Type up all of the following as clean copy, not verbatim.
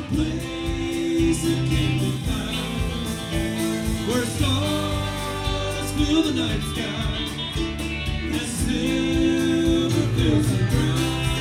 place that can be found, where stars fill the night sky and silver fills the ground.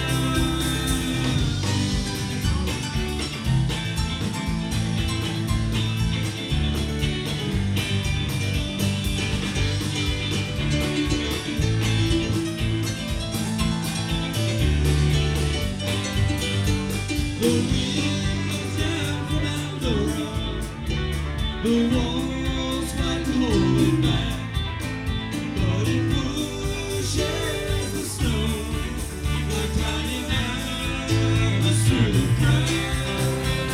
The winds down from Eldora, the walls fight to hold it back, but it pushes the snow like tiny diamonds through the cracks.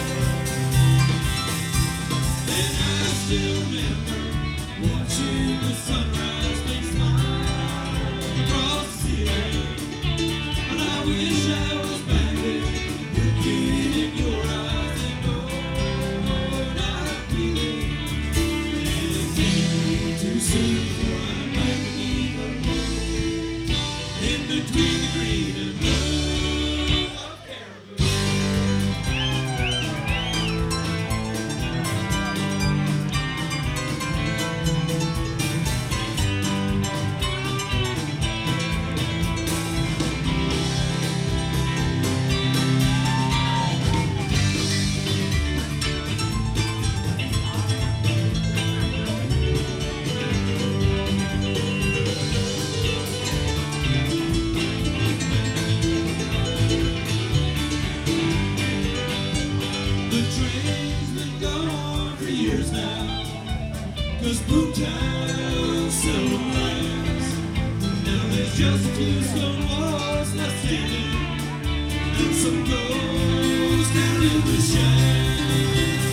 And I still remember watching the sunrise make smile across the city, and I wish I was back there. In your eyes and knowing I feel it. And it can't be too soon for I'm back beneath the moon, in between the green and blue of Caribou. The train's been gone for years now, 'cause Boomtown seldom lasts. Now there's just two stone walls left standing, and some ghosts down in the shack.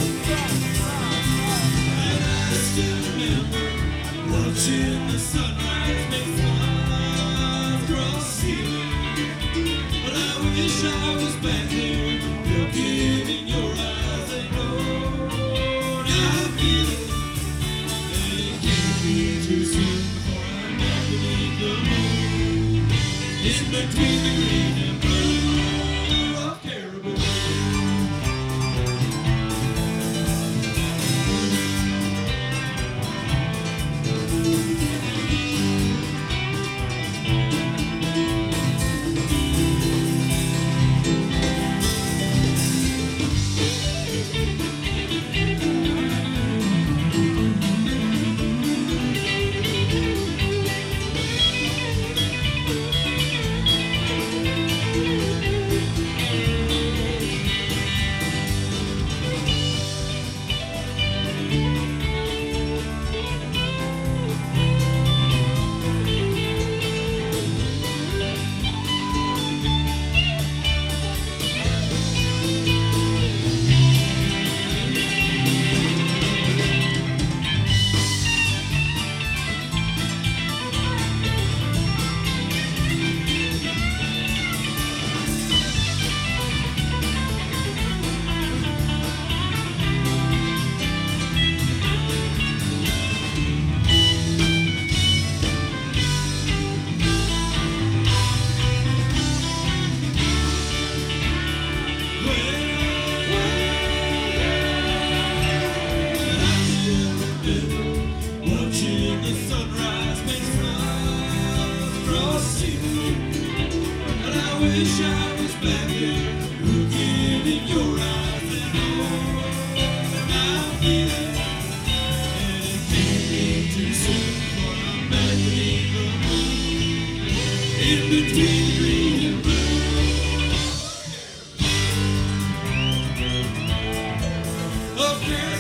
And I still remember watching the sunrise make smiles across the ceiling, but I wish I was back there, looking in your eyes and knowing I feel it. And it can't be too soon before I'm back beneath the moon, in between the green and blue of Caribou. Watching the sunrise make smiles across the ceiling, and I wish I was back there, looking in your eyes and knowing I feel it. And it can't be too soon, for I'm back beneath the moon, in between the green and blue of Caribou.